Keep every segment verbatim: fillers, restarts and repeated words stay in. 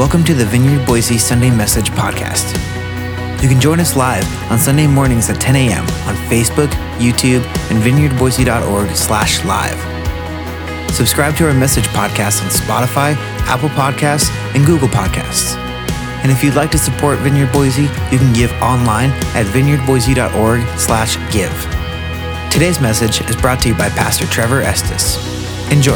Welcome to the Vineyard Boise Sunday Message Podcast. You can join us live on Sunday mornings at ten a.m. on Facebook, YouTube, and vineyard boise dot org slash live. Subscribe to our message podcast on Spotify, Apple Podcasts, and Google Podcasts. And if you'd like to support Vineyard Boise, you can give online at vineyard boise dot org slash give. Today's message is brought to you by Pastor Trevor Estes. Enjoy.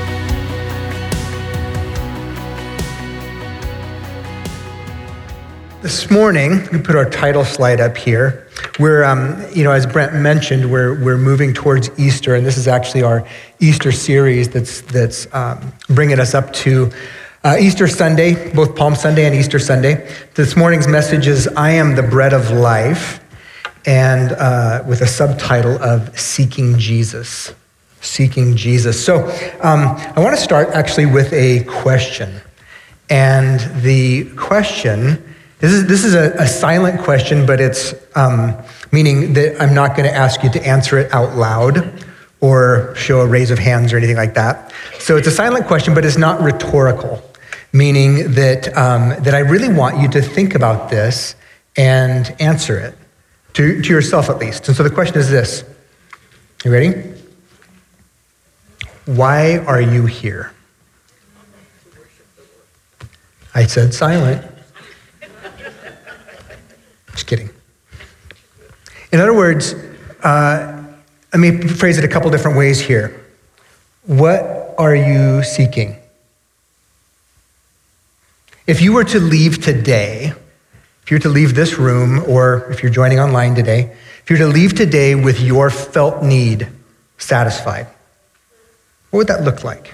This morning, we put our title slide up here. We're, um, you know, as Brent mentioned, we're we're moving towards Easter, and this is actually our Easter series that's that's um, bringing us up to uh, Easter Sunday, both Palm Sunday and Easter Sunday. This morning's message is "I am the bread of life," and uh, with a subtitle of "Seeking Jesus." Seeking Jesus. So um, I want to start actually with a question, and the question. This is this is a, a silent question, but it's um, meaning that I'm not going to ask you to answer it out loud or show a raise of hands or anything like that. So it's a silent question, but it's not rhetorical, meaning that um, that I really want you to think about this and answer it, to, to yourself at least. And so the question is this. You ready? Why are you here? I said silent. Just kidding. In other words, uh, let me phrase it a couple different ways here. What are you seeking? If you were to leave today, if you were to leave this room, or if you're joining online today, if you were to leave today with your felt need satisfied, what would that look like?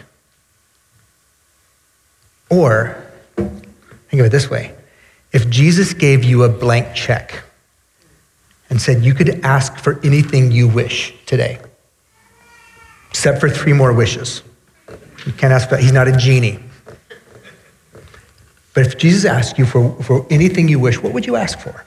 Or, think of it this way. If Jesus gave you a blank check and said you could ask for anything you wish today, except for three more wishes. You can't ask for that. He's not a genie. But if Jesus asked you for, for anything you wish, what would you ask for?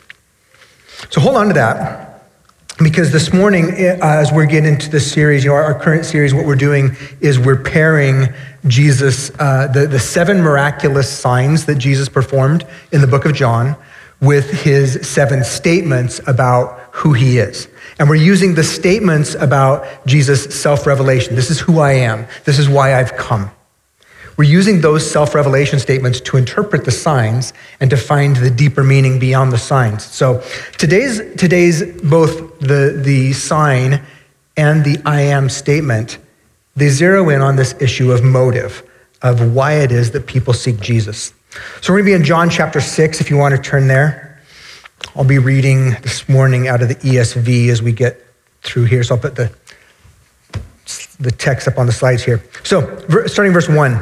So hold on to that. Because this morning, uh, as we're getting into this series, you know, our, our current series, what we're doing is we're pairing Jesus, uh, the, the seven miraculous signs that Jesus performed in the book of John with his seven statements about who he is. And we're using the statements about Jesus' self-revelation. This is who I am. This is why I've come. We're using those self-revelation statements to interpret the signs and to find the deeper meaning beyond the signs. So today's today's both the, the sign and the I am statement, they zero in on this issue of motive, of why it is that people seek Jesus. So we're going to be in John chapter six, if you want to turn there. I'll be reading this morning out of the E S V as we get through here. So I'll put the, the text up on the slides here. So starting verse one.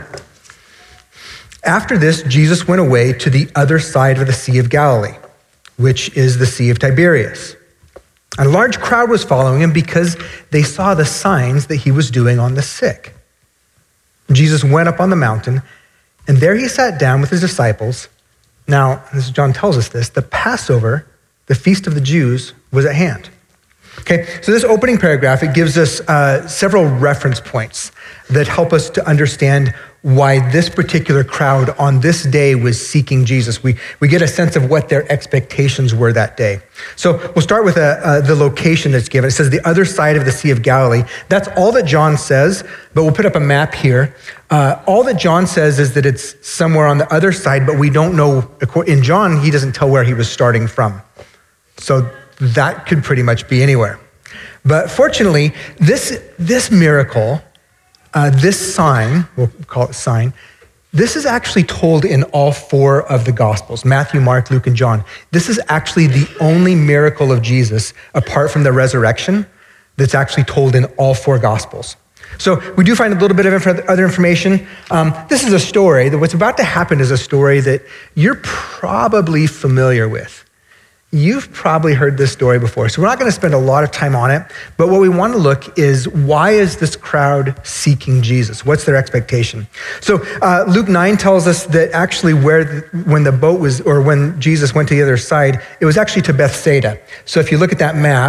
After this, Jesus went away to the other side of the Sea of Galilee, which is the Sea of Tiberias. And a large crowd was following him because they saw the signs that he was doing on the sick. Jesus went up on the mountain, and there he sat down with his disciples. Now, as John tells us this, the Passover, the feast of the Jews, was at hand. Okay, so this opening paragraph, it gives us uh, several reference points that help us to understand why this particular crowd on this day was seeking Jesus. We we get a sense of what their expectations were that day. So we'll start with a, uh, the location that's given. It says the other side of the Sea of Galilee. That's all that John says, but we'll put up a map here. Uh, all that John says is that it's somewhere on the other side, but we don't know. In John, he doesn't tell where he was starting from. So that could pretty much be anywhere. But fortunately, this, this miracle, uh, this sign, we'll call it sign, this is actually told in all four of the Gospels, Matthew, Mark, Luke, and John. This is actually the only miracle of Jesus, apart from the resurrection, that's actually told in all four Gospels. So we do find a little bit of inf- other information. Um, this is a story, that what's about to happen is a story that you're probably familiar with. You've probably heard this story before, so we're not going to spend a lot of time on it, but what we want to look is, why is this crowd seeking Jesus? What's their expectation? So uh, Luke nine tells us that actually where the, when the boat was, or when Jesus went to the other side, it was actually to Bethsaida. So if you look at that map,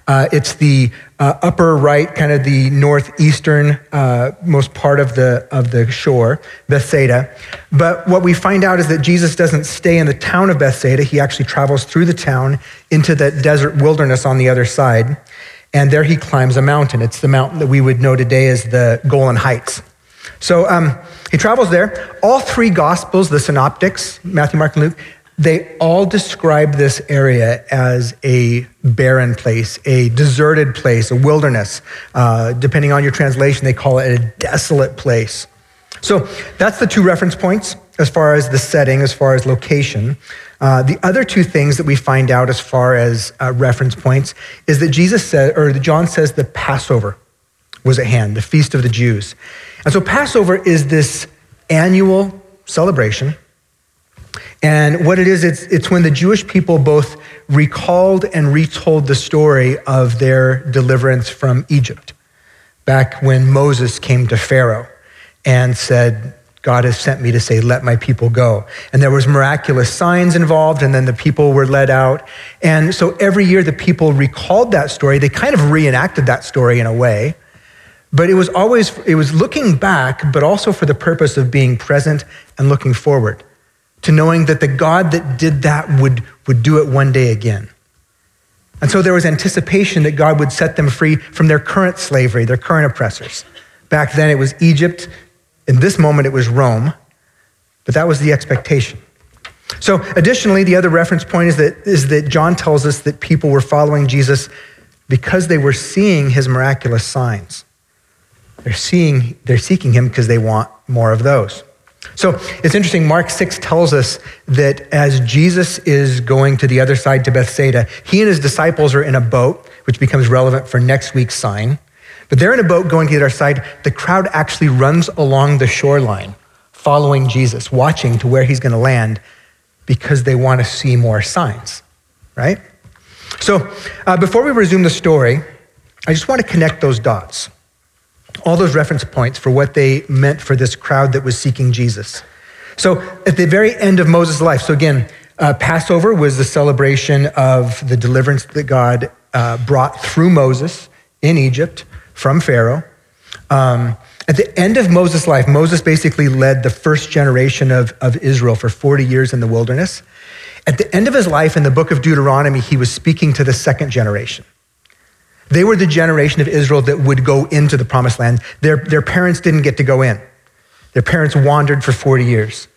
Uh, it's the uh, upper right, kind of the northeastern uh, most part of the, of the shore, Bethsaida. But what we find out is that Jesus doesn't stay in the town of Bethsaida. He actually travels through the town into the desert wilderness on the other side. And there he climbs a mountain. It's the mountain that we would know today as the Golan Heights. So um, he travels there. All three Gospels, the Synoptics, Matthew, Mark, and Luke, they all describe this area as a barren place, a deserted place, a wilderness. Uh, depending on your translation, they call it a desolate place. So that's the two reference points as far as the setting, as far as location. Uh, the other two things that we find out as far as uh, reference points is that Jesus said, or John says, the Passover was at hand, the feast of the Jews. And so Passover is this annual celebration. And what it is, it's, it's when the Jewish people both recalled and retold the story of their deliverance from Egypt, back when Moses came to Pharaoh and said, God has sent me to say, let my people go. And there was miraculous signs involved, and then the people were led out. And so every year the people recalled that story. They kind of reenacted that story in a way. But it was always, it was looking back, but also for the purpose of being present and looking forward, to knowing that the God that did that would, would do it one day again. And so there was anticipation that God would set them free from their current slavery, their current oppressors. Back then it was Egypt. In this moment it was Rome. But that was the expectation. So additionally, the other reference point is that, is that John tells us that people were following Jesus because they were seeing his miraculous signs. They're seeing, they're seeking him because they want more of those. So it's interesting, Mark six tells us that as Jesus is going to the other side to Bethsaida, he and his disciples are in a boat, which becomes relevant for next week's sign. But they're in a boat going to the other side. The crowd actually runs along the shoreline, following Jesus, watching to where he's going to land because they want to see more signs, right? So uh, before we resume the story, I just want to connect those dots. All those reference points for what they meant for this crowd that was seeking Jesus. So at the very end of Moses' life, so again, uh, Passover was the celebration of the deliverance that God uh, brought through Moses in Egypt from Pharaoh. Um, at the end of Moses' life, Moses basically led the first generation of, of Israel for forty years in the wilderness. At the end of his life in the book of Deuteronomy, he was speaking to the second generation. They were the generation of Israel that would go into the promised land. Their, their parents didn't get to go in. Their parents wandered for forty years.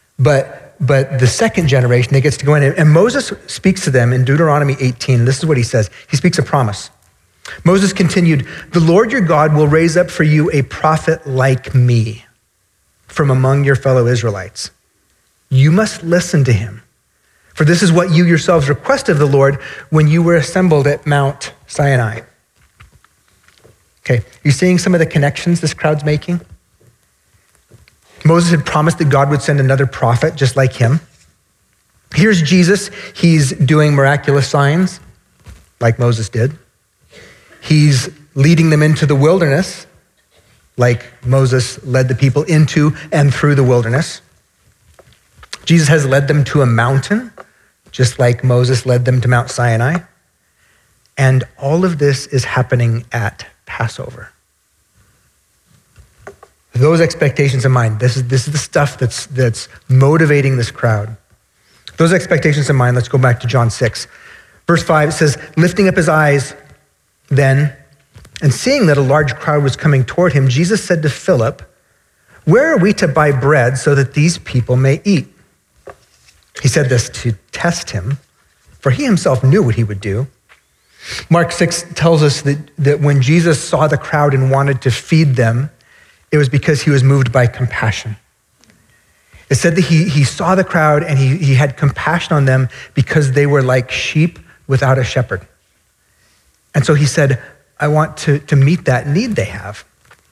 But, but the second generation, they gets to go in. And Moses speaks to them in Deuteronomy eighteen. This is what he says. He speaks a promise. Moses continued, the Lord your God will raise up for you a prophet like me from among your fellow Israelites. You must listen to him. For this is what you yourselves requested of the Lord when you were assembled at Mount Sinai. Okay, you seeing some of the connections this crowd's making? Moses had promised that God would send another prophet just like him. Here's Jesus. He's doing miraculous signs like Moses did. He's leading them into the wilderness like Moses led the people into and through the wilderness. Jesus has led them to a mountain, just like Moses led them to Mount Sinai. And all of this is happening at Passover. Those expectations in mind, this is, this is the stuff that's, that's motivating this crowd. Those expectations in mind, let's go back to John six. Verse five, it says, lifting up his eyes then, and seeing that a large crowd was coming toward him, Jesus said to Philip, where are we to buy bread so that these people may eat? He said this to test him, for he himself knew what he would do. Mark six tells us that, that when Jesus saw the crowd and wanted to feed them, it was because he was moved by compassion. It said that he, he saw the crowd and he, he had compassion on them because they were like sheep without a shepherd. And so he said, I want to, to meet that need they have.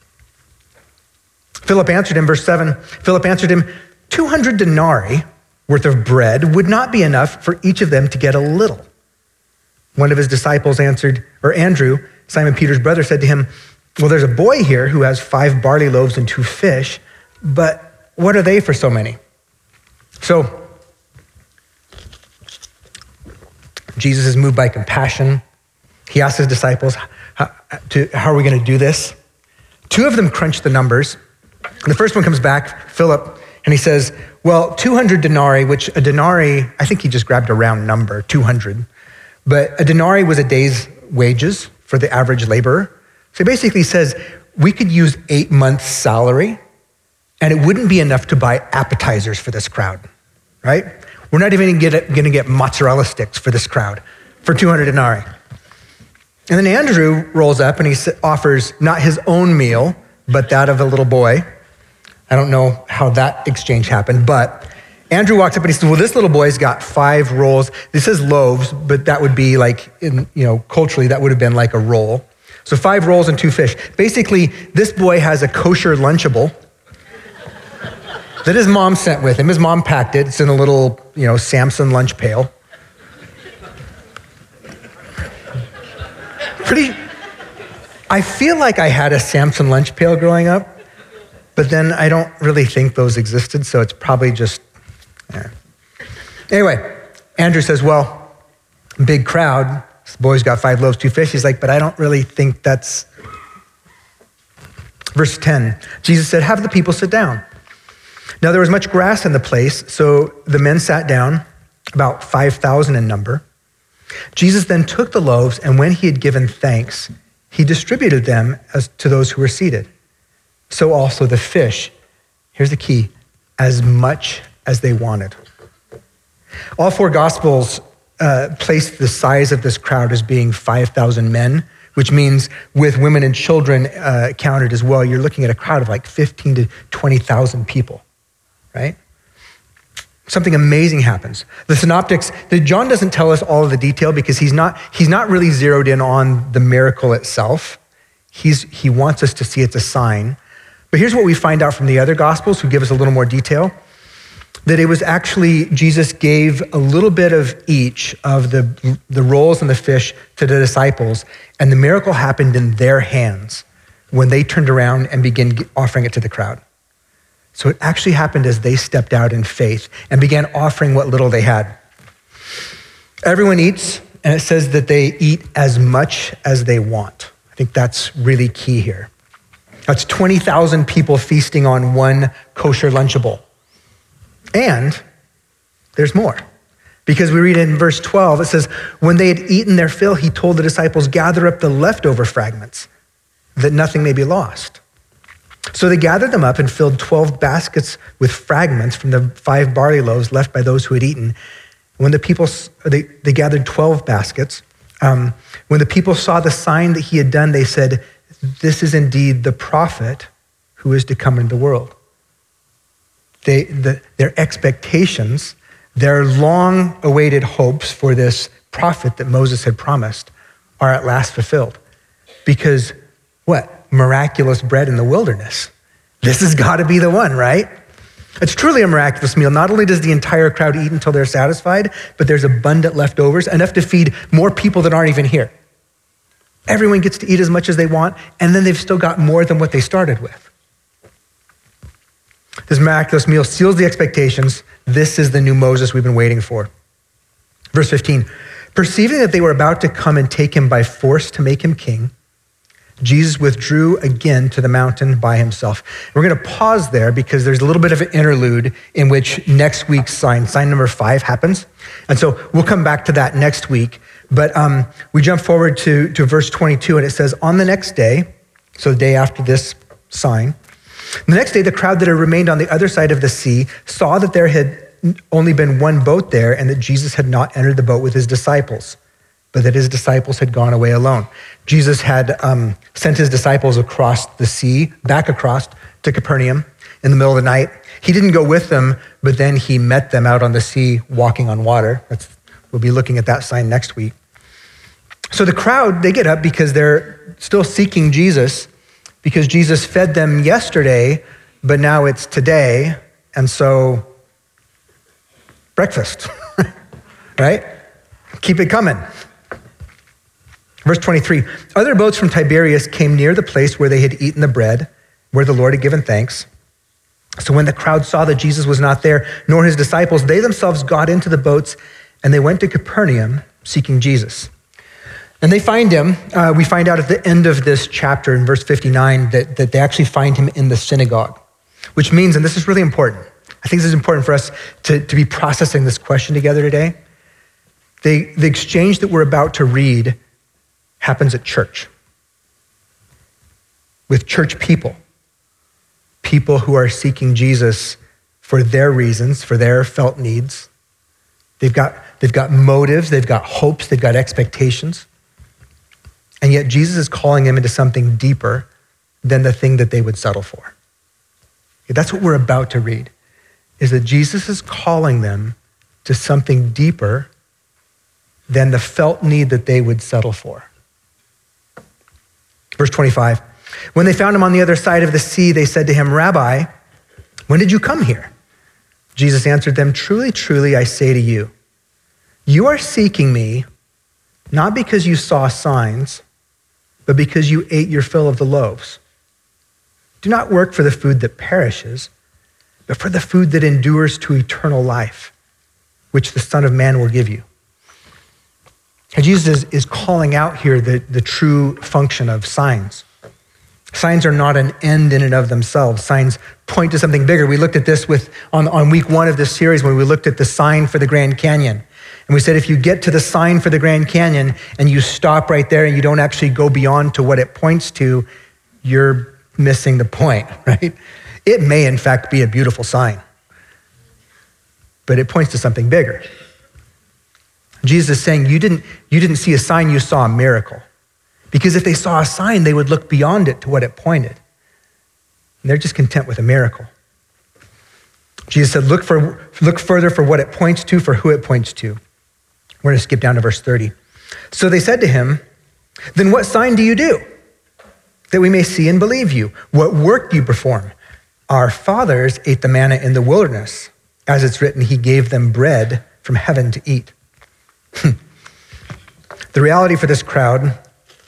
Philip answered him, verse seven, Philip answered him, two hundred denarii worth of bread would not be enough for each of them to get a little. One of his disciples answered, or Andrew, Simon Peter's brother, said to him, well, there's a boy here who has five barley loaves and two fish, but what are they for so many? So Jesus is moved by compassion. he asked his disciples, how, to, how are we going to do this? Two of them crunched the numbers. And the first one comes back, Philip, and he says, well, two hundred denarii, which a denarii, I think he just grabbed a round number, two hundred. But a denarii was a day's wages for the average laborer. So he basically says, we could use eight months' salary, and it wouldn't be enough to buy appetizers for this crowd, right? We're not even going to get mozzarella sticks for this crowd for two hundred denarii. And then Andrew rolls up and he offers not his own meal, but that of a little boy. I don't know how that exchange happened, but Andrew walks up and he says, well, this little boy's got five rolls. This says loaves, but that would be like, in, you know, culturally, that would have been like a roll. So five rolls and two fish. Basically, this boy has a kosher Lunchable that his mom sent with him. His mom packed it. It's in a little, you know, Samson lunch pail. Pretty, I feel like I had a Samson lunch pail growing up, but then I don't really think those existed, so it's probably just, yeah. Anyway, Andrew says, well, big crowd, this boy's got five loaves, two fish. He's like, but I don't really think that's... Verse ten, Jesus said, have the people sit down. Now there was much grass in the place, so the men sat down, about five thousand in number. Jesus then took the loaves, and when he had given thanks, he distributed them as to those who were seated. So also the fish, here's the key, as much as they wanted. All four Gospels uh, place the size of this crowd as being five thousand men, which means with women and children uh, counted as well, you're looking at a crowd of like fifteen to twenty thousand people, right? Something amazing happens. The synoptics, the, John doesn't tell us all of the detail because he's not, he's not really zeroed in on the miracle itself. He's, he wants us to see it's a sign. But here's what we find out from the other Gospels who give us a little more detail, that it was actually, Jesus gave a little bit of each of the, the rolls and the fish to the disciples, and the miracle happened in their hands when they turned around and began offering it to the crowd. So it actually happened as they stepped out in faith and began offering what little they had. Everyone eats, and it says that they eat as much as they want. I think that's really key here. That's twenty thousand people feasting on one kosher Lunchable. And there's more. Because we read in verse twelve, it says, when they had eaten their fill, he told the disciples, gather up the leftover fragments, that nothing may be lost. So they gathered them up and filled twelve baskets with fragments from the five barley loaves left by those who had eaten. When the people, they, they gathered twelve baskets. Um, when the people saw the sign that he had done, they said, this is indeed the prophet who is to come into the world. They, the, their expectations, their long-awaited hopes for this prophet that Moses had promised are at last fulfilled. Because what? Miraculous bread in the wilderness. This has got to be the one, right? It's truly a miraculous meal. Not only does the entire crowd eat until they're satisfied, but there's abundant leftovers, enough to feed more people that aren't even here. Everyone gets to eat as much as they want, and then they've still got more than what they started with. This miraculous meal seals the expectations. This is the new Moses we've been waiting for. Verse fifteen, perceiving that they were about to come and take him by force to make him king, Jesus withdrew again to the mountain by himself. We're going to pause there because there's a little bit of an interlude in which next week's sign, sign number five, happens. And so we'll come back to that next week. But um, we jump forward to, to verse twenty-two, and it says, on the next day, so the day after this sign, the next day, the crowd that had remained on the other side of the sea saw that there had only been one boat there and that Jesus had not entered the boat with his disciples, but that his disciples had gone away alone. Jesus had um, sent his disciples across the sea, back across to Capernaum in the middle of the night. He didn't go with them, but then he met them out on the sea walking on water. That's, we'll be looking at that sign next week. So the crowd, they get up because they're still seeking Jesus, because Jesus fed them yesterday, but now it's today, and so breakfast, right? Keep it coming. Verse twenty-three, other boats from Tiberias came near the place where they had eaten the bread, where the Lord had given thanks. So when the crowd saw that Jesus was not there, nor his disciples, they themselves got into the boats, and they went to Capernaum seeking Jesus. And they find him. Uh, we find out at the end of this chapter in verse fifty-nine that, that they actually find him in the synagogue, which means, and this is really important, I think this is important for us to, to be processing this question together today. They, the exchange that we're about to read happens at church with church people, people who are seeking Jesus for their reasons, for their felt needs. They've got, they've got motives, they've got hopes, they've got expectations. And yet Jesus is calling them into something deeper than the thing that they would settle for. That's what we're about to read, is that Jesus is calling them to something deeper than the felt need that they would settle for. Verse twenty-five, when they found him on the other side of the sea, they said to him, Rabbi, when did you come here? Jesus answered them, truly, truly, I say to you, you are seeking me not because you saw signs, but because you ate your fill of the loaves. Do not work for the food that perishes, but for the food that endures to eternal life, which the Son of Man will give you. And Jesus is, is calling out here the, the true function of signs. Signs are not an end in and of themselves. Signs point to something bigger. We looked at this with on, on week one of this series when we looked at the sign for the Grand Canyon. And we said if you get to the sign for the Grand Canyon and you stop right there and you don't actually go beyond to what it points to, you're missing the point, right? It may in fact be a beautiful sign, but it points to something bigger. Jesus is saying you didn't, you didn't see a sign, you saw a miracle. Because if they saw a sign, they would look beyond it to what it pointed. And they're just content with a miracle. Jesus said, look for look further for what it points to, for who it points to. We're going to skip down to verse thirty. So they said to him, then what sign do you do that we may see and believe you? What work do you perform? Our fathers ate the manna in the wilderness. As it's written, he gave them bread from heaven to eat. The reality for this crowd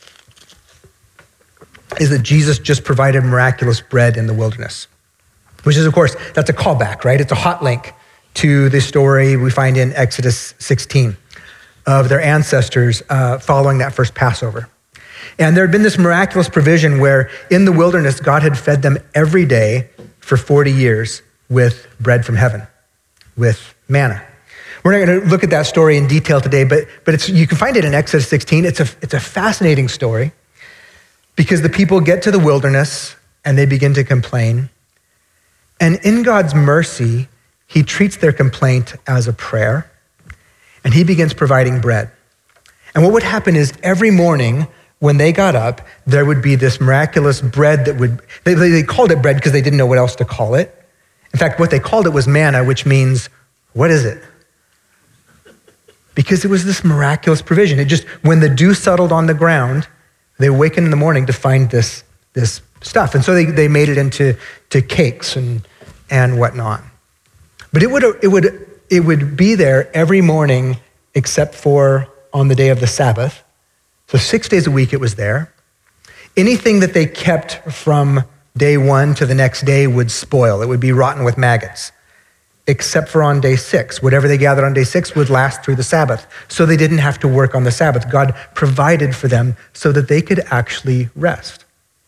is that Jesus just provided miraculous bread in the wilderness, which is, of course, that's a callback, right? It's a hot link to the story we find in Exodus sixteen of their ancestors uh, following that first Passover. And there had been this miraculous provision where in the wilderness, God had fed them every day for forty years with bread from heaven, with manna. We're not going to look at that story in detail today, but, but it's, you can find it in Exodus sixteen. It's a, it's a fascinating story because the people get to the wilderness and they begin to complain. And in God's mercy, he treats their complaint as a prayer and he begins providing bread. And what would happen is every morning when they got up, there would be this miraculous bread that would, they, they called it bread because they didn't know what else to call it. In fact, what they called it was manna, which means, what is it? Because it was this miraculous provision. It just, when the dew settled on the ground, they awakened in the morning to find this, this stuff. And so they, they made it into to cakes and, and whatnot. But it would, it, would, it would be there every morning except for on the day of the Sabbath. So six days a week it was there. Anything that they kept from day one to the next day would spoil. It would be rotten with maggots, except for on day six. Whatever they gathered on day six would last through the Sabbath. So they didn't have to work on the Sabbath. God provided for them so that they could actually rest.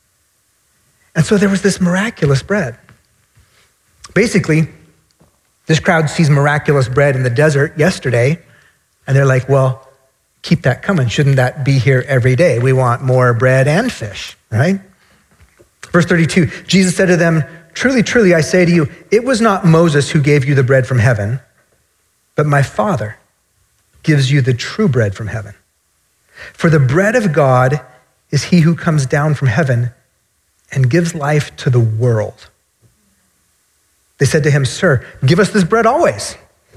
And so there was this miraculous bread. Basically, this crowd sees miraculous bread in the desert yesterday, and they're like, well, keep that coming. Shouldn't that be here every day? We want more bread and fish, right? Verse thirty-two, Jesus said to them, truly, truly, I say to you, it was not Moses who gave you the bread from heaven, but my Father gives you the true bread from heaven. For the bread of God is he who comes down from heaven and gives life to the world. They said to him, sir, give us this bread always.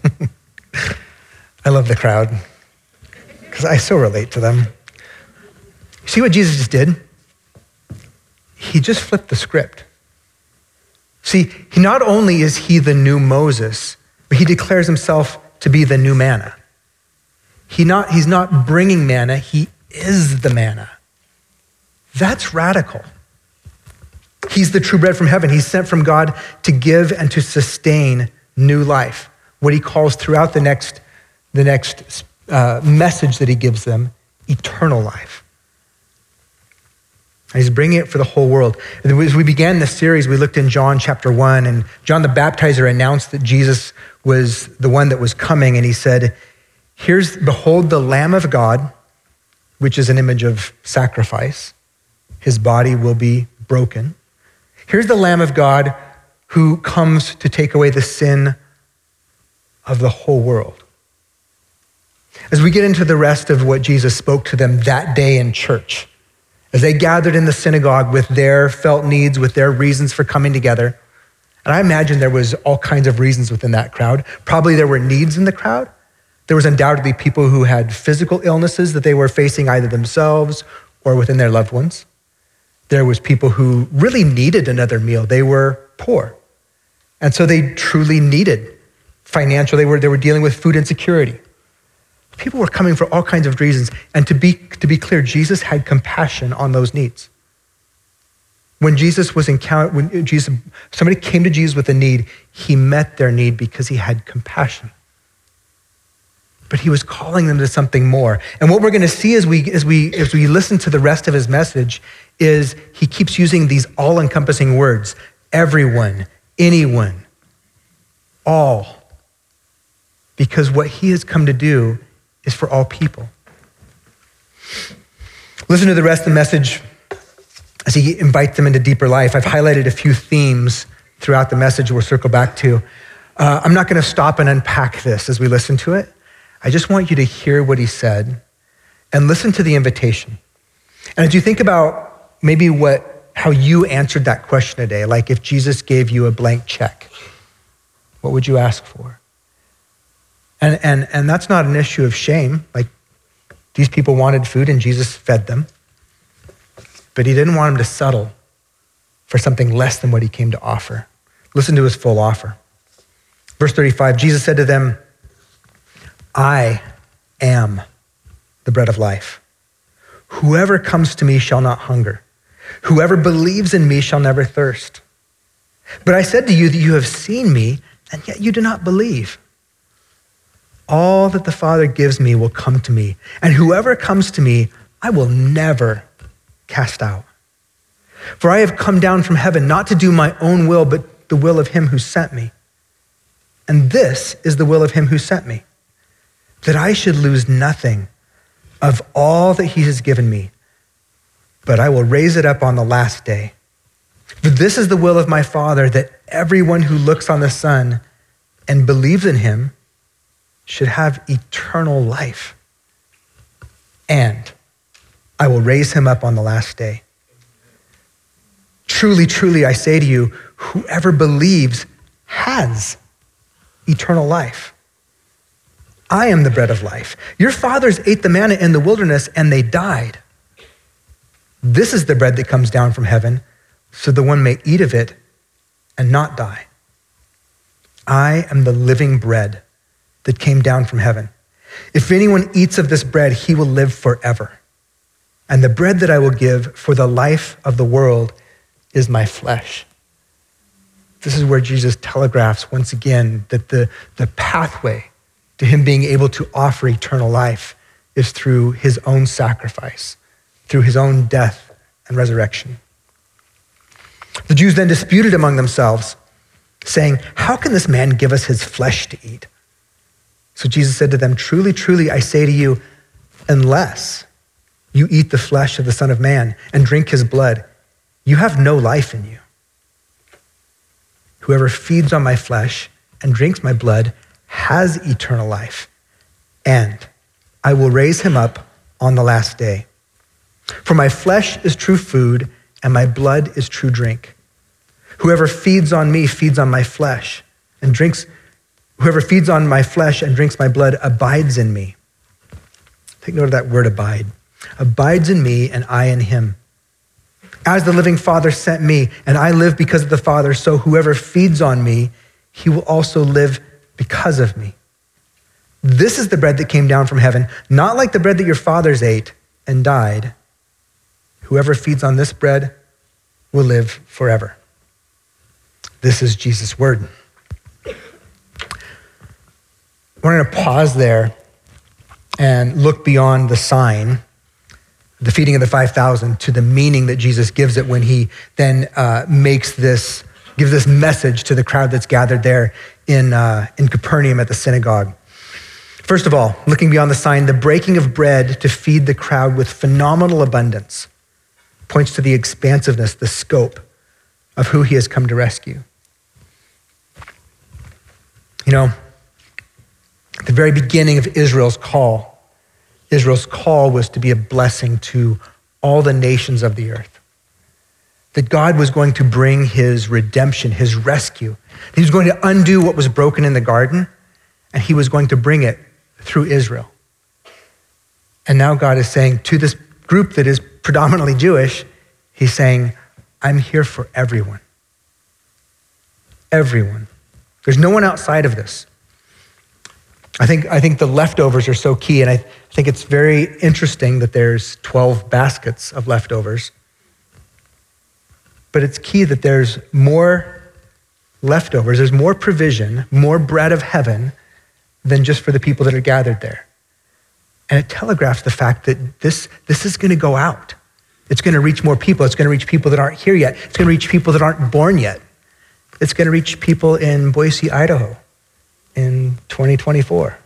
I love the crowd because I so relate to them. See what Jesus just did? He just flipped the script. See, he not only is he the new Moses, but he declares himself to be the new manna. He not, he's not bringing manna, he is the manna. That's radical. He's the true bread from heaven. He's sent from God to give and to sustain new life. What he calls throughout the next, the next uh, message that he gives them eternal life. And he's bringing it for the whole world. As we began this series, we looked in John chapter one, and John the Baptizer announced that Jesus was the one that was coming, and he said, "Here's, behold the Lamb of God," which is an image of sacrifice. His body will be broken. Here's the Lamb of God who comes to take away the sin of the whole world. As we get into the rest of what Jesus spoke to them that day in church, as they gathered in the synagogue with their felt needs, with their reasons for coming together, and I imagine there was all kinds of reasons within that crowd. Probably there were needs in the crowd. There was undoubtedly people who had physical illnesses that they were facing either themselves or within their loved ones. There was people who really needed another meal. They were poor. And so they truly needed financial. They were, they were dealing with food insecurity. People were coming for all kinds of reasons. And to be, to be clear, Jesus had compassion on those needs. When Jesus was encountered, when Jesus, somebody came to Jesus with a need, he met their need because he had compassion. But he was calling them to something more. And what we're going to see as we, as we, as we listen to the rest of his message is he keeps using these all-encompassing words: everyone, anyone, all. Because what he has come to do is for all people. Listen to the rest of the message as he invites them into deeper life. I've highlighted a few themes throughout the message we'll circle back to. Uh, I'm not going to stop and unpack this as we listen to it. I just want you to hear what he said and listen to the invitation. And as you think about maybe what, how you answered that question today, like if Jesus gave you a blank check, what would you ask for? And, and, and that's not an issue of shame. Like, these people wanted food and Jesus fed them, but he didn't want them to settle for something less than what he came to offer. Listen to his full offer. Verse thirty-five, Jesus said to them, "I am the bread of life. Whoever comes to me shall not hunger. Whoever believes in me shall never thirst. But I said to you that you have seen me, and yet you do not believe. All that the Father gives me will come to me, and whoever comes to me, I will never cast out. For I have come down from heaven not to do my own will, but the will of him who sent me. And this is the will of him who sent me, that I should lose nothing of all that he has given me, but I will raise it up on the last day. For this is the will of my Father, that everyone who looks on the Son and believes in him should have eternal life. And I will raise him up on the last day. Truly, truly, I say to you, whoever believes has eternal life. I am the bread of life. Your fathers ate the manna in the wilderness and they died. This is the bread that comes down from heaven, so the one may eat of it and not die. I am the living bread that came down from heaven. If anyone eats of this bread, he will live forever. And the bread that I will give for the life of the world is my flesh. This is where Jesus telegraphs once again that the, the pathway to him being able to offer eternal life is through his own sacrifice, through his own death and resurrection. The Jews then disputed among themselves, saying, "How can this man give us his flesh to eat?" So Jesus said to them, "Truly, truly, I say to you, unless you eat the flesh of the Son of Man and drink his blood, you have no life in you. Whoever feeds on my flesh and drinks my blood has eternal life, and I will raise him up on the last day. For my flesh is true food, and my blood is true drink. Whoever feeds on me feeds on my flesh, and drinks, whoever feeds on my flesh and drinks my blood abides in me." Take note of that word abide. Abides in me, and I in him. As the living Father sent me, and I live because of the Father, so whoever feeds on me, he will also live because of me. This is the bread that came down from heaven, not like the bread that your fathers ate and died. Whoever feeds on this bread will live forever. This is Jesus' word. We're going to pause there and look beyond the sign the feeding of the five thousand, to the meaning that Jesus gives it when he then uh, makes this, gives this message to the crowd that's gathered there in, uh, in Capernaum at the synagogue. First of all, looking beyond the sign, the breaking of bread to feed the crowd with phenomenal abundance points to the expansiveness, the scope of who he has come to rescue. You know, at the very beginning of Israel's call, Israel's call was to be a blessing to all the nations of the earth. That God was going to bring his redemption, his rescue. He was going to undo what was broken in the garden, and he was going to bring it through Israel. And now God is saying to this group that is predominantly Jewish, he's saying, I'm here for everyone. Everyone. There's no one outside of this. I think, I think the leftovers are so key, and I think it's very interesting that there's twelve baskets of leftovers. But it's key that there's more leftovers, there's more provision, more bread of heaven than just for the people that are gathered there. And it telegraphs the fact that this, this is gonna go out. It's gonna reach more people. It's gonna reach people that aren't here yet. It's gonna reach people that aren't born yet. It's gonna reach people in Boise, Idaho in twenty twenty-four.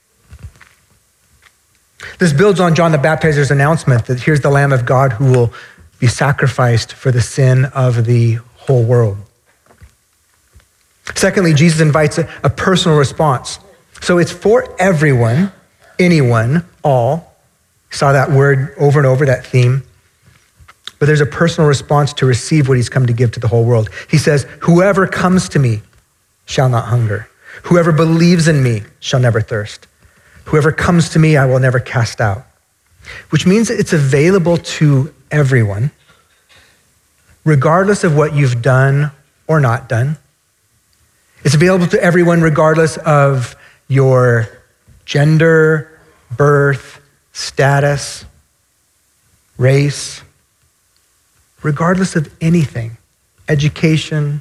This builds on John the Baptizer's announcement that here's the Lamb of God who will be sacrificed for the sin of the whole world. Secondly, Jesus invites a, a personal response. So it's for everyone, anyone, all. Saw that word over and over, that theme. But there's a personal response to receive what he's come to give to the whole world. He says, whoever comes to me shall not hunger. Whoever believes in me shall never thirst. Whoever comes to me, I will never cast out. Which means it's available to everyone, regardless of what you've done or not done. It's available to everyone regardless of your gender, birth, status, race, regardless of anything, education,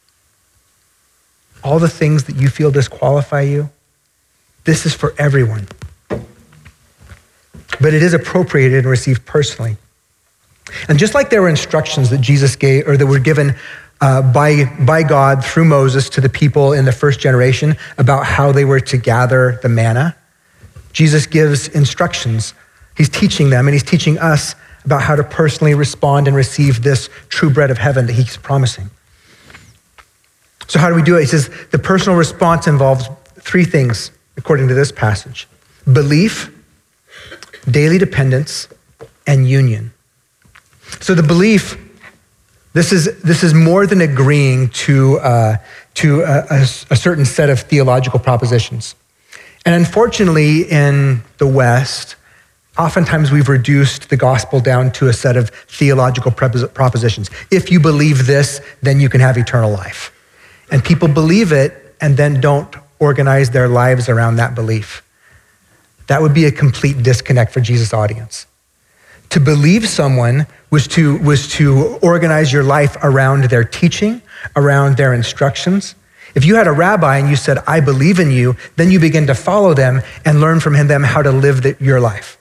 all the things that you feel disqualify you. This is for everyone. But it is appropriated and received personally. And just like there were instructions that Jesus gave, or that were given uh, by, by God through Moses to the people in the first generation about how they were to gather the manna, Jesus gives instructions. He's teaching them, and he's teaching us about how to personally respond and receive this true bread of heaven that he's promising. So how do we do it? He says the personal response involves three things, according to this passage: belief, daily dependence, and union. So the belief, this is this is more than agreeing to, uh, to a, a, a certain set of theological propositions. And unfortunately, in the West, oftentimes we've reduced the gospel down to a set of theological propositions. If you believe this, then you can have eternal life. And people believe it and then don't organize their lives around that belief. That would be a complete disconnect for Jesus' audience. To believe someone was to, was to organize your life around their teaching, around their instructions. If you had a rabbi and you said, I believe in you, then you begin to follow them and learn from them how to live the, your life.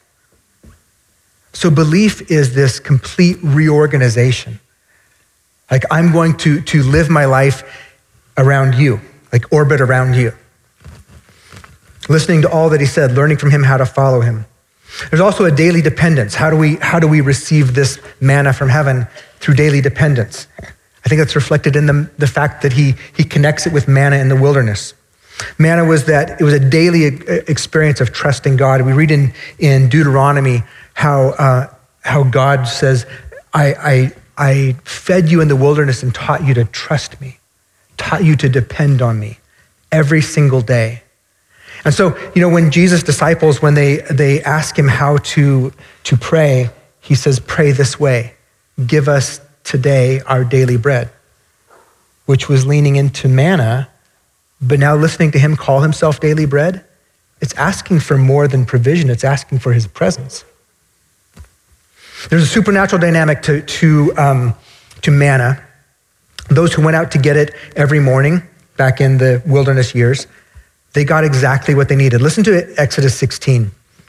So belief is this complete reorganization. Like, I'm going to, to live my life around you, like orbit around you. Listening to all that he said, learning from him how to follow him. There's also a daily dependence. How do we, how do we receive this manna from heaven? Through daily dependence. I think that's reflected in the, the fact that he, he connects it with manna in the wilderness. Manna was that it was a daily experience of trusting God. We read in, in Deuteronomy how, uh, how God says, I, I, I fed you in the wilderness and taught you to trust me, taught you to depend on me every single day. And so, you know, when Jesus' disciples, when they, they ask him how to, to pray, he says, pray this way: give us today our daily bread, which was leaning into manna, but now listening to him call himself daily bread, it's asking for more than provision, it's asking for his presence. There's a supernatural dynamic to, to, um, to manna. Those who went out to get it every morning back in the wilderness years, they got exactly what they needed. Listen to Exodus sixteen.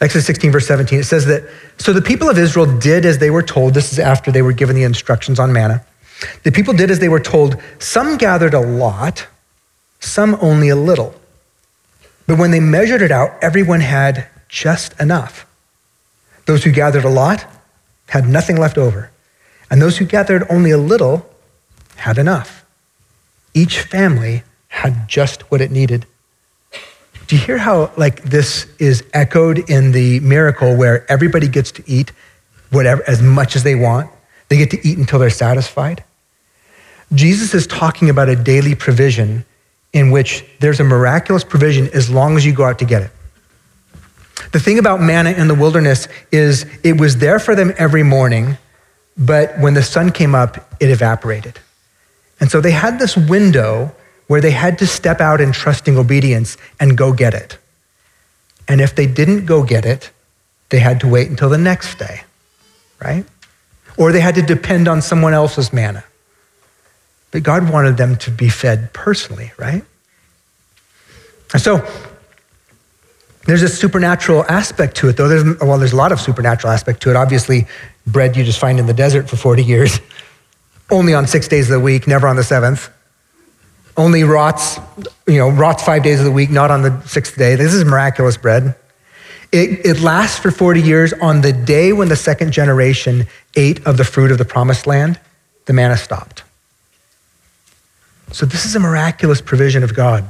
Exodus sixteen, verse seventeen, it says that, so the people of Israel did as they were told. This is after they were given the instructions on manna. The people did as they were told. Some gathered a lot, some only a little. But when they measured it out, everyone had just enough. Those who gathered a lot had nothing left over. And those who gathered only a little had enough. Each family had just what it needed. Do you hear how like this is echoed in the miracle where everybody gets to eat whatever, as much as they want? They get to eat until they're satisfied. Jesus is talking about a daily provision in which there's a miraculous provision as long as you go out to get it. The thing about manna in the wilderness is it was there for them every morning, but when the sun came up, it evaporated. And so they had this window where they had to step out in trusting obedience and go get it. And if they didn't go get it, they had to wait until the next day, right? Or they had to depend on someone else's manna. But God wanted them to be fed personally, right? And so there's a supernatural aspect to it, though. There's, well, there's a lot of supernatural aspect to it. Obviously, bread you just find in the desert for forty years, only on six days of the week, never on the seventh. Only rots, you know, rots five days of the week, not on the sixth day. This is miraculous bread. It, it lasts for forty years. On the day when the second generation ate of the fruit of the promised land, the manna stopped. So this is a miraculous provision of God.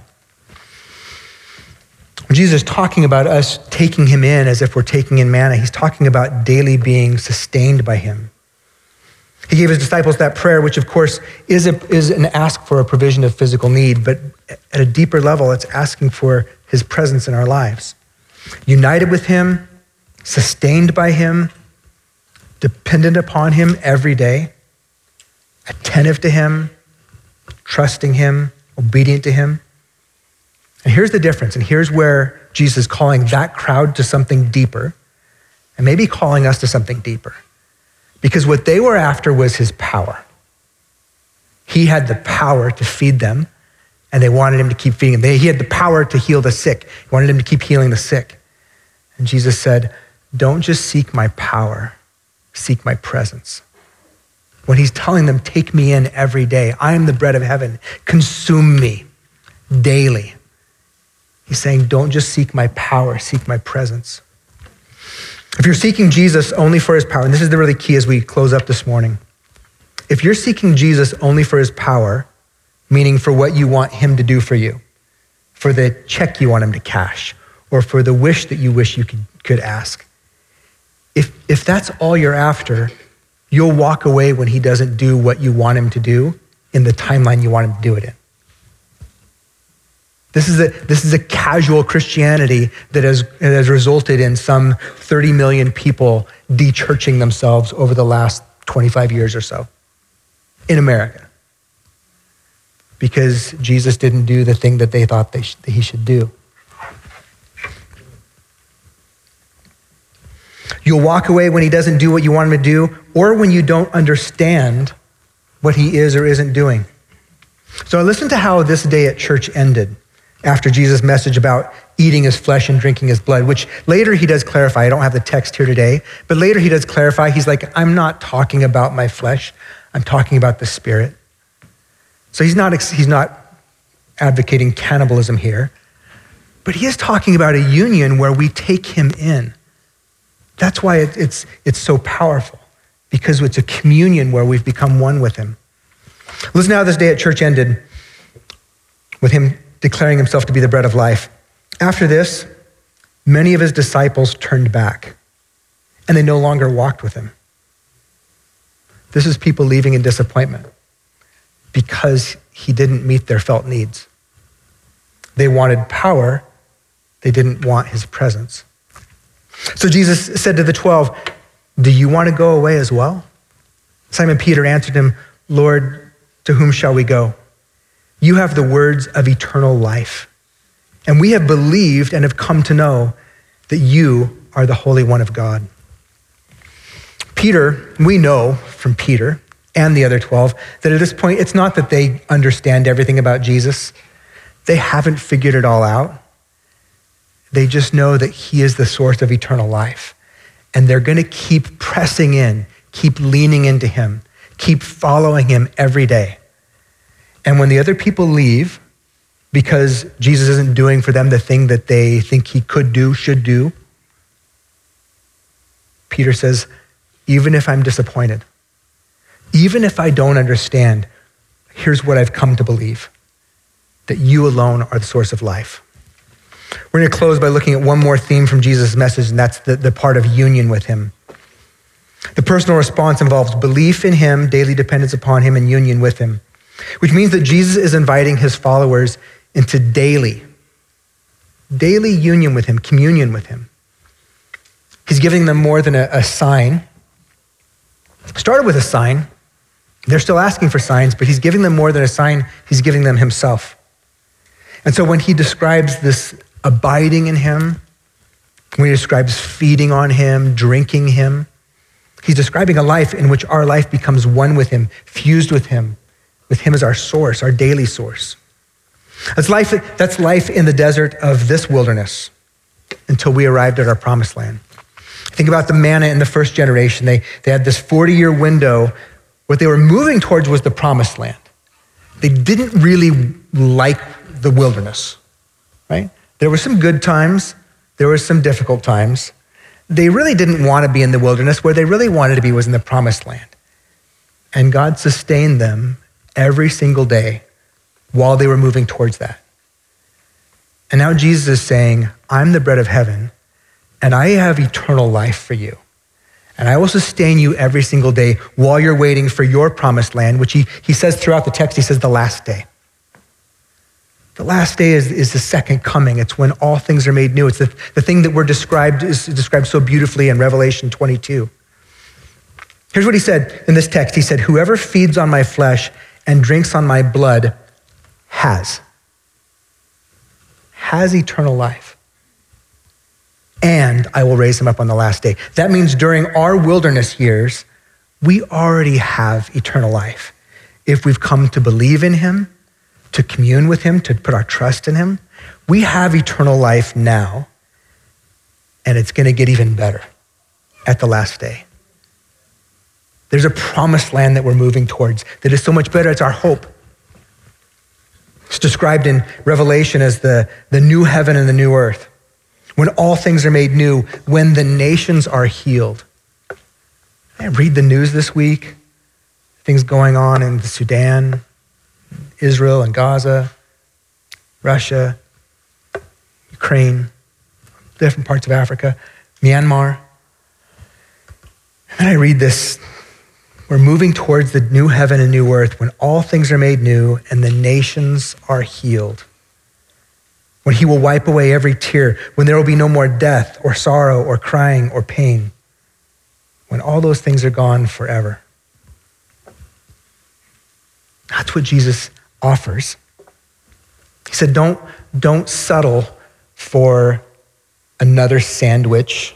When Jesus is talking about us taking him in as if we're taking in manna, he's talking about daily being sustained by him. He gave his disciples that prayer, which of course is, a, is an ask for a provision of physical need, but at a deeper level, it's asking for his presence in our lives. United with him, sustained by him, dependent upon him every day, attentive to him, trusting him, obedient to him. And here's the difference, and here's where Jesus is calling that crowd to something deeper, and maybe calling us to something deeper. Because what they were after was his power. He had the power to feed them, and they wanted him to keep feeding them. They, he had the power to heal the sick. He wanted him to keep healing the sick. And Jesus said, don't just seek my power, seek my presence. When he's telling them, take me in every day. I am the bread of heaven. Consume me daily. He's saying, don't just seek my power, seek my presence. If you're seeking Jesus only for his power, and this is the really key as we close up this morning. If you're seeking Jesus only for his power, meaning for what you want him to do for you, for the check you want him to cash, or for the wish that you wish you could, could ask, if, if that's all you're after, you'll walk away when he doesn't do what you want him to do in the timeline you want him to do it in. This is a, this is a casual Christianity that has, that has resulted in some thirty million people de-churching themselves over the last twenty-five years or so in America. Because Jesus didn't do the thing that they thought they sh- that he should do. You'll walk away when he doesn't do what you want him to do, or when you don't understand what he is or isn't doing. So listen to how this day at church ended after Jesus' message about eating his flesh and drinking his blood, which later he does clarify. I don't have the text here today, but later he does clarify. He's like, I'm not talking about my flesh. I'm talking about the spirit. So he's not, he's not advocating cannibalism here, but he is talking about a union where we take him in. That's why it, it's, it's so powerful, because it's a communion where we've become one with him. Listen to how this day at church ended with him declaring himself to be the bread of life. After this, many of his disciples turned back, and they no longer walked with him. This is people leaving in disappointment because he didn't meet their felt needs. They wanted power. They didn't want his presence. So Jesus said to the twelve, do you want to go away as well? Simon Peter answered him, Lord, to whom shall we go? You have the words of eternal life, and we have believed and have come to know that you are the Holy One of God. Peter, we know from Peter and the other twelve that at this point, it's not that they understand everything about Jesus. They haven't figured it all out. They just know that he is the source of eternal life. And they're going to keep pressing in, keep leaning into him, keep following him every day. And when the other people leave, because Jesus isn't doing for them the thing that they think he could do, should do, Peter says, even if I'm disappointed, even if I don't understand, here's what I've come to believe, that you alone are the source of life. We're going to close by looking at one more theme from Jesus' message, and that's the, the part of union with him. The personal response involves belief in him, daily dependence upon him, and union with him, which means that Jesus is inviting his followers into daily, daily union with him, communion with him. He's giving them more than a, a sign. Started with a sign. They're still asking for signs, but he's giving them more than a sign. He's giving them himself. And so when he describes this abiding in him, when he describes feeding on him, drinking him, he's describing a life in which our life becomes one with him, fused with him, with him as our source, our daily source. That's life, that's life in the desert of this wilderness until we arrived at our promised land. Think about the manna in the first generation. They, they had this forty-year window. What they were moving towards was the promised land. They didn't really like the wilderness, right? There were some good times. There were some difficult times. They really didn't want to be in the wilderness. Where they really wanted to be was in the promised land. And God sustained them every single day while they were moving towards that. And now Jesus is saying, I'm the bread of heaven, and I have eternal life for you. And I will sustain you every single day while you're waiting for your promised land, which he, he says throughout the text, he says the last day. The last day is, is the second coming. It's when all things are made new. It's the, the thing that we're described is described so beautifully in Revelation twenty-two. Here's what he said in this text. He said, whoever feeds on my flesh and drinks on my blood has, has eternal life. And I will raise him up on the last day. That means during our wilderness years, we already have eternal life. If we've come to believe in him, to commune with him, to put our trust in him, we have eternal life now, and it's going to get even better at the last day. There's a promised land that we're moving towards that is so much better. It's our hope. It's described in Revelation as the, the new heaven and the new earth, when all things are made new, when the nations are healed. I read the news this week, things going on in the Sudan, Israel and Gaza, Russia, Ukraine, different parts of Africa, Myanmar. And I read this, we're moving towards the new heaven and new earth when all things are made new and the nations are healed. When he will wipe away every tear, when there will be no more death or sorrow or crying or pain, when all those things are gone forever. That's what Jesus offers. He said, don't, don't settle for another sandwich.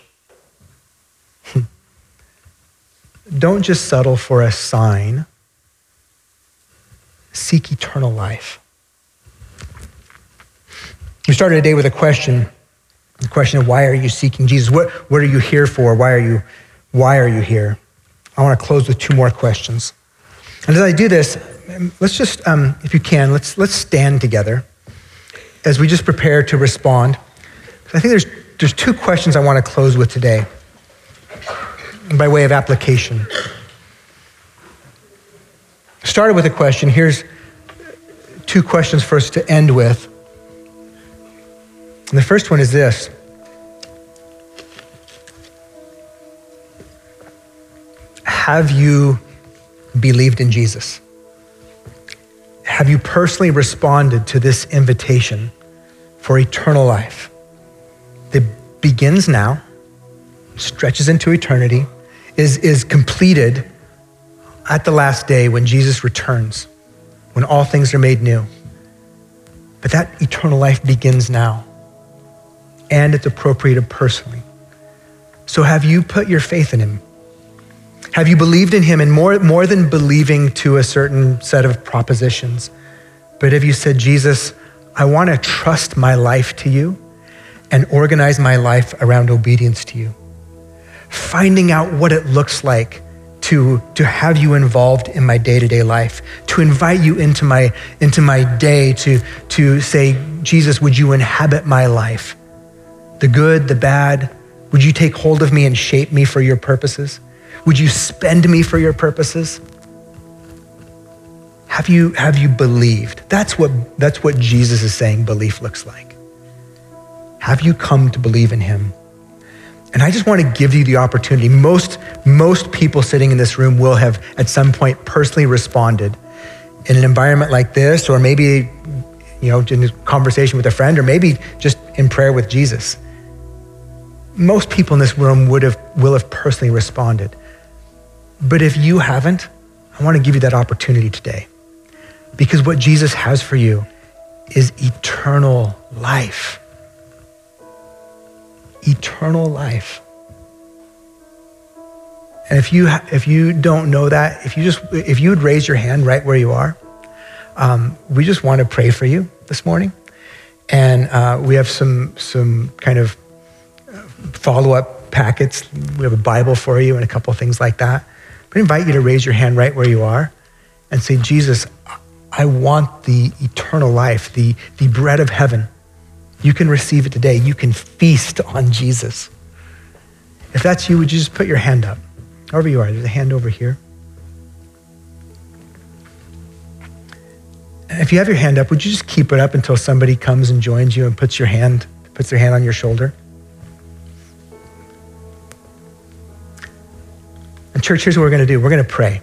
Don't just settle for a sign. Seek eternal life. We started today with a question, the question of why are you seeking Jesus? What, what are you here for? Why are you, why are you here? I want to close with two more questions. And as I do this, let's just, um, if you can, let's let's stand together as we just prepare to respond. I think there's there's two questions I want to close with today by way of application. Started with a question. Here's two questions for us to end with. And the first one is this. Have you believed in Jesus? Have you personally responded to this invitation for eternal life that begins now, stretches into eternity, is, is completed at the last day when Jesus returns, when all things are made new? But that eternal life begins now, and it's appropriated personally. So have you put your faith in him? Have you believed in him, and more, more than believing to a certain set of propositions, but have you said, Jesus, I want to trust my life to you, and organize my life around obedience to you. Finding out what it looks like to, to have you involved in my day-to-day life, to invite you into my, into my day, to, to say, Jesus, would you inhabit my life? The good, the bad, would you take hold of me and shape me for your purposes? Would you spend me for your purposes? Have you, have you believed? That's what, that's what Jesus is saying belief looks like. Have you come to believe in him? And I just want to give you the opportunity. Most, most people sitting in this room will have at some point personally responded in an environment like this, or maybe, you know, in a conversation with a friend, or maybe just in prayer with Jesus. Most people in this room would have, will have personally responded. But if you haven't, I want to give you that opportunity today. Because what Jesus has for you is eternal life. Eternal life. And if you ha- if you don't know that, if you just if you would raise your hand right where you are, um, we just want to pray for you this morning, and uh, we have some some kind of follow-up packets. We have a Bible for you and a couple of things like that. But I invite you to raise your hand right where you are, and say, Jesus, I want the eternal life, the the bread of heaven. You can receive it today. You can feast on Jesus. If that's you, would you just put your hand up? However you are, there's a hand over here. And if you have your hand up, would you just keep it up until somebody comes and joins you and puts your hand, puts their hand on your shoulder? And church, here's what we're gonna do. We're gonna pray.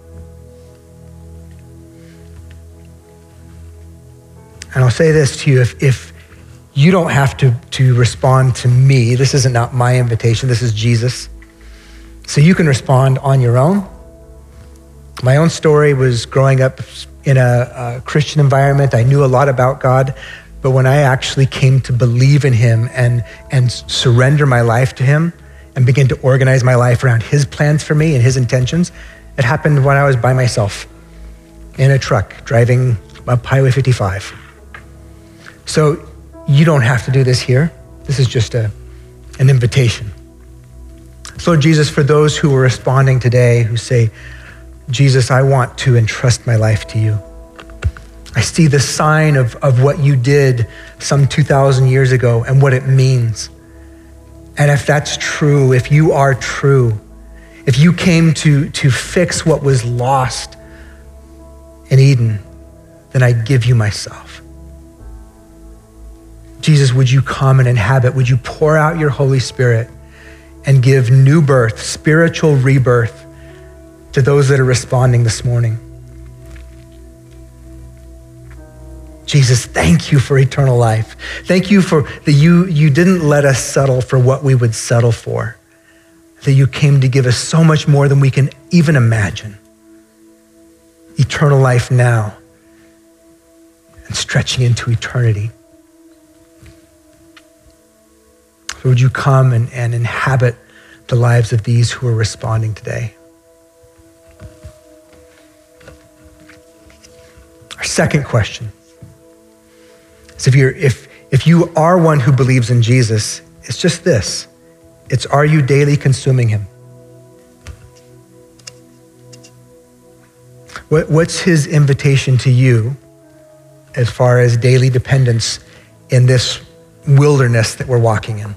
And I'll say this to you, if, if you don't have to, to respond to me. This isn't not my invitation. This is Jesus. So you can respond on your own. My own story was growing up in a, a Christian environment. I knew a lot about God, but when I actually came to believe in him and, and surrender my life to him and begin to organize my life around his plans for me and his intentions, it happened when I was by myself in a truck driving up Highway fifty-five. So you don't have to do this here. This is just a, an invitation. So Jesus, for those who are responding today, who say, Jesus, I want to entrust my life to you. I see the sign of, of what you did some two thousand years ago and what it means. And if that's true, if you are true, if you came to, to fix what was lost in Eden, then I give you myself. Jesus, would you come and inhabit? Would you pour out your Holy Spirit and give new birth, spiritual rebirth to those that are responding this morning? Jesus, thank you for eternal life. Thank you for that you, you didn't let us settle for what we would settle for, that you came to give us so much more than we can even imagine. Eternal life now and stretching into eternity. So would you come and, and inhabit the lives of these who are responding today? Our second question is if you're if if you are one who believes in Jesus, it's just this. It's, are you daily consuming him? What, what's his invitation to you as far as daily dependence in this wilderness that we're walking in?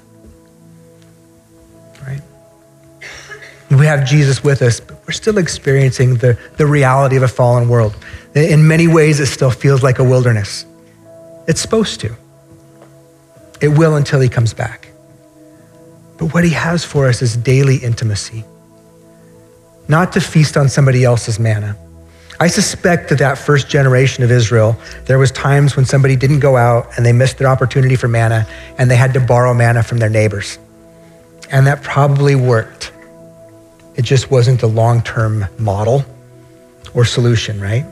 We have Jesus with us, but we're still experiencing the, the reality of a fallen world. In many ways, it still feels like a wilderness. It's supposed to. It will until he comes back. But what he has for us is daily intimacy, not to feast on somebody else's manna. I suspect that that first generation of Israel, there was times when somebody didn't go out and they missed their opportunity for manna and they had to borrow manna from their neighbors. And that probably worked. It just wasn't the long-term model or solution, right?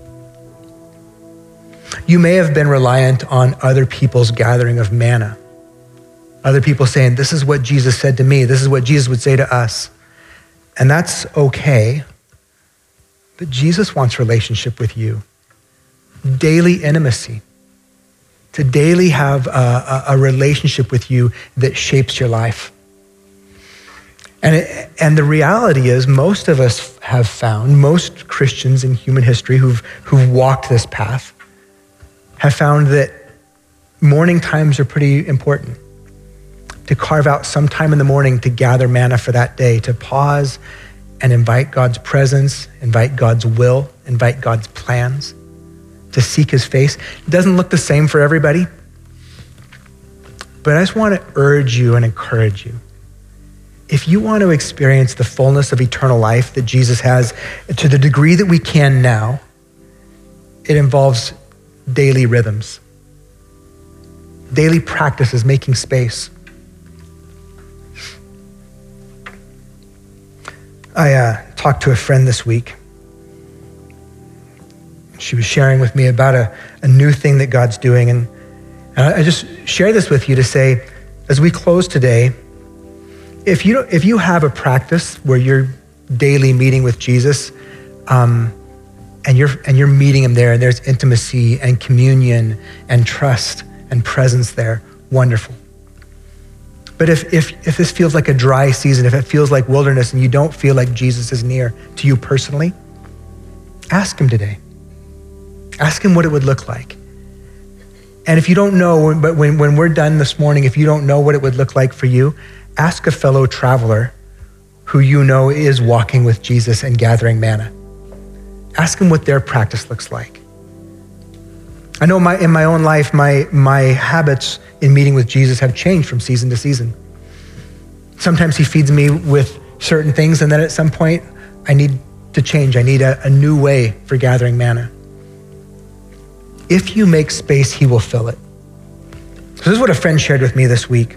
You may have been reliant on other people's gathering of manna. Other people saying, this is what Jesus said to me. This is what Jesus would say to us. And that's okay. But Jesus wants relationship with you. Daily intimacy. to daily have a, a relationship with you that shapes your life. And, it, and the reality is most of us have found, most Christians in human history who've, who've walked this path have found that morning times are pretty important. To carve out some time in the morning to gather manna for that day, to pause and invite God's presence, invite God's will, invite God's plans, to seek his face. It doesn't look the same for everybody, but I just want to urge you and encourage you. If you want to experience the fullness of eternal life that Jesus has to the degree that we can now, it involves daily rhythms, daily practices, making space. I uh, talked to a friend this week. She was sharing with me about a, a new thing that God's doing. And, and I just share this with you to say, as we close today, if you, if you have a practice where you're daily meeting with Jesus, um, and you're, and you're meeting him there, and there's intimacy and communion and trust and presence there, wonderful. But if, if, if this feels like a dry season, if it feels like wilderness and you don't feel like Jesus is near to you personally, ask him today. Ask him what it would look like. And if you don't know, but when, when we're done this morning, if you don't know what it would look like for you, ask a fellow traveler who you know is walking with Jesus and gathering manna. Ask him what their practice looks like. I know my, in my own life, my, my habits in meeting with Jesus have changed from season to season. Sometimes he feeds me with certain things, and then at some point, I need to change. I need a, a new way for gathering manna. If you make space, he will fill it. So this is what a friend shared with me this week.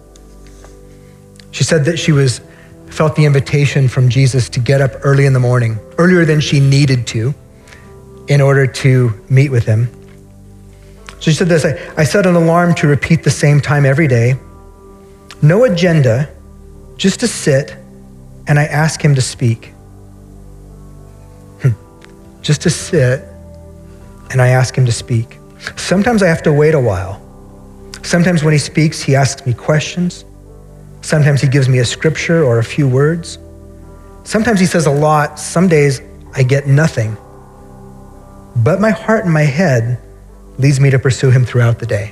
She said that she was felt the invitation from Jesus to get up early in the morning, earlier than she needed to, in order to meet with him. So she said this, I, I set an alarm to repeat the same time every day. No agenda, just to sit, and I ask him to speak. Just to sit, and I ask him to speak. Sometimes I have to wait a while. Sometimes when he speaks, he asks me questions. Sometimes he gives me a scripture or a few words. Sometimes he says a lot. Some days I get nothing. But my heart and my head leads me to pursue him throughout the day.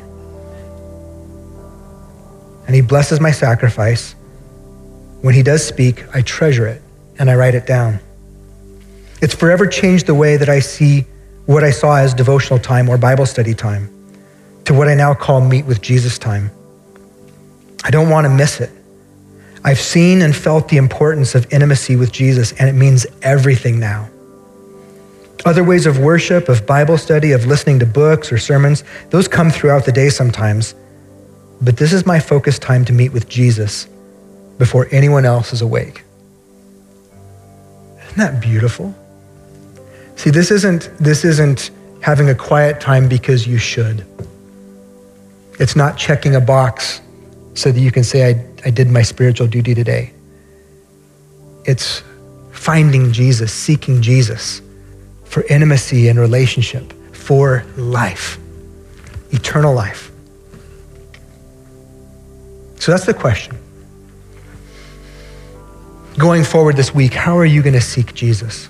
And he blesses my sacrifice. When he does speak, I treasure it and I write it down. It's forever changed the way that I see what I saw as devotional time or Bible study time to what I now call meet with Jesus time. I don't want to miss it. I've seen and felt the importance of intimacy with Jesus, and it means everything now. Other ways of worship, of Bible study, of listening to books or sermons, those come throughout the day sometimes. But this is my focus time to meet with Jesus before anyone else is awake. Isn't that beautiful? See, this isn't, this isn't having a quiet time because you should. It's not checking a box so that you can say, I, I did my spiritual duty today. It's finding Jesus, seeking Jesus for intimacy and relationship, for life, eternal life. So that's the question. Going forward this week, how are you going to seek Jesus?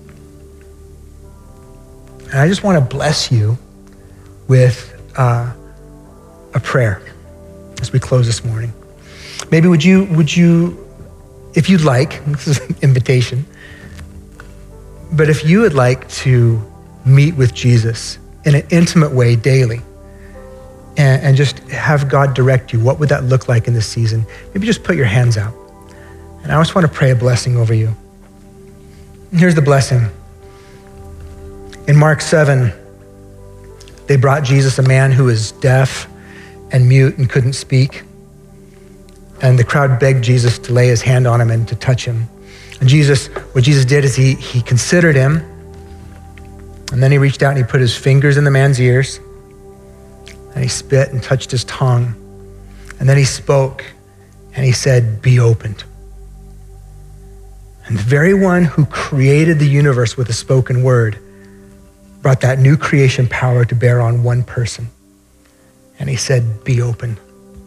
And I just want to bless you with uh, a prayer as we close this morning. Maybe would you, would you, if you'd like, this is an invitation, but if you would like to meet with Jesus in an intimate way daily and, and just have God direct you, what would that look like in this season? Maybe just put your hands out. And I just want to pray a blessing over you. And here's the blessing. In Mark seven, they brought Jesus a man who was deaf and mute and couldn't speak. And the crowd begged Jesus to lay his hand on him and to touch him. And Jesus, what Jesus did is he, he considered him, and then he reached out and he put his fingers in the man's ears, and he spit and touched his tongue. And then he spoke and he said, "Be opened." And the very one who created the universe with a spoken word brought that new creation power to bear on one person. And he said, be open.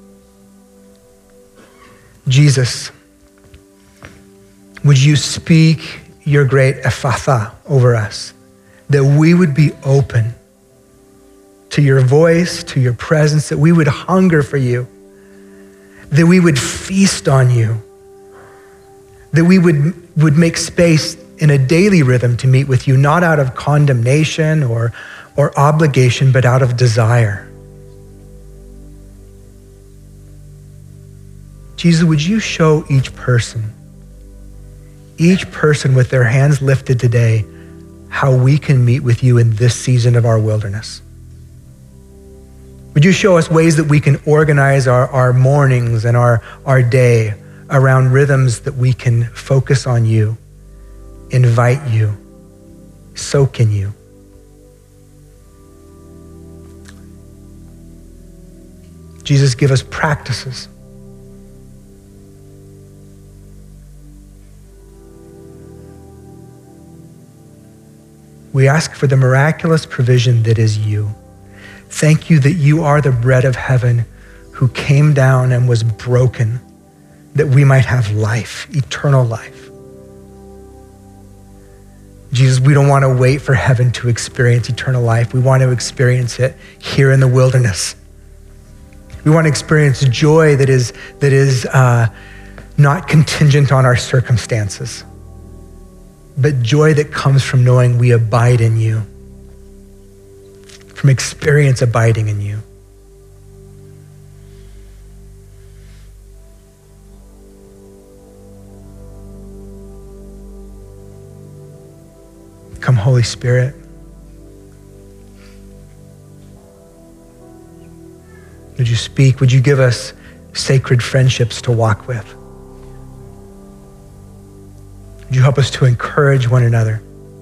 Jesus, would you speak your great Ephatha over us, that we would be open to your voice, to your presence, that we would hunger for you, that we would feast on you, that we would, would make space in a daily rhythm to meet with you, not out of condemnation or, or obligation, but out of desire. Jesus, would you show each person, each person with their hands lifted today, how we can meet with you in this season of our wilderness? Would you show us ways that we can organize our, our mornings and our, our day around rhythms that we can focus on you, invite you, soak in you? Jesus, give us practices. We ask for the miraculous provision that is you. Thank you that you are the bread of heaven who came down and was broken that we might have life, eternal life. Jesus, we don't want to wait for heaven to experience eternal life. We want to experience it here in the wilderness. We want to experience joy that is, that is uh, not contingent on our circumstances, but joy that comes from knowing we abide in you, from experience abiding in you. Come, Holy Spirit. Would you speak? Would you give us sacred friendships to walk with? Would you help us to encourage one another?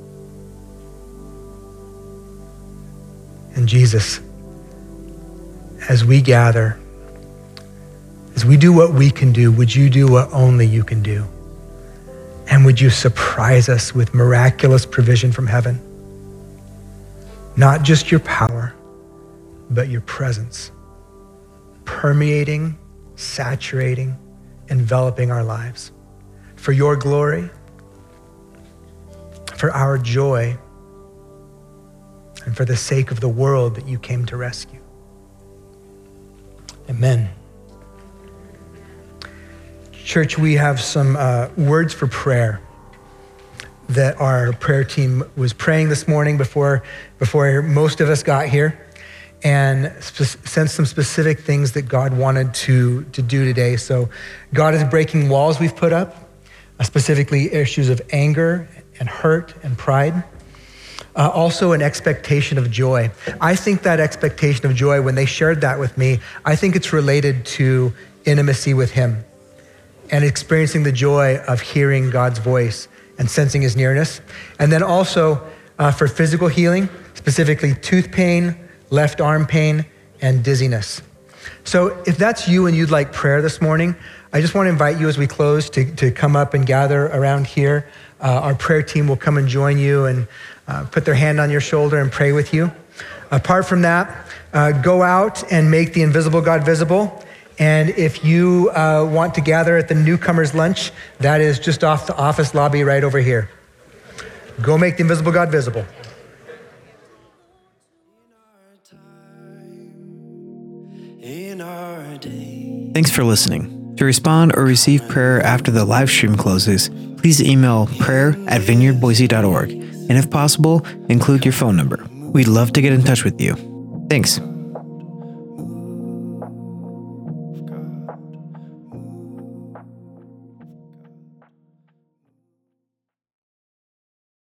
And Jesus, as we gather, as we do what we can do, would you do what only you can do? And would you surprise us with miraculous provision from heaven? Not just your power, but your presence, permeating, saturating, enveloping our lives. For your glory, for our joy, and for the sake of the world that you came to rescue. Amen. Church, we have some uh, words for prayer that our prayer team was praying this morning before, before most of us got here, and spe- sent some specific things that God wanted to, to do today. So God is breaking walls we've put up, uh, specifically issues of anger and hurt and pride. Uh, also an expectation of joy. I think that expectation of joy, when they shared that with me, I think it's related to intimacy with him and experiencing the joy of hearing God's voice and sensing his nearness. And then also uh, for physical healing, specifically tooth pain, left arm pain, and dizziness. So if that's you and you'd like prayer this morning, I just want to invite you as we close to, to come up and gather around here. Uh, our prayer team will come and join you and uh, put their hand on your shoulder and pray with you. Apart from that, uh, go out and make the invisible God visible. And if you uh, want to gather at the newcomers lunch, that is just off the office lobby right over here. Go make the invisible God visible. Thanks for listening. To respond or receive prayer after the live stream closes, please email prayer at vineyard boise dot org. And if possible, include your phone number. We'd love to get in touch with you. Thanks.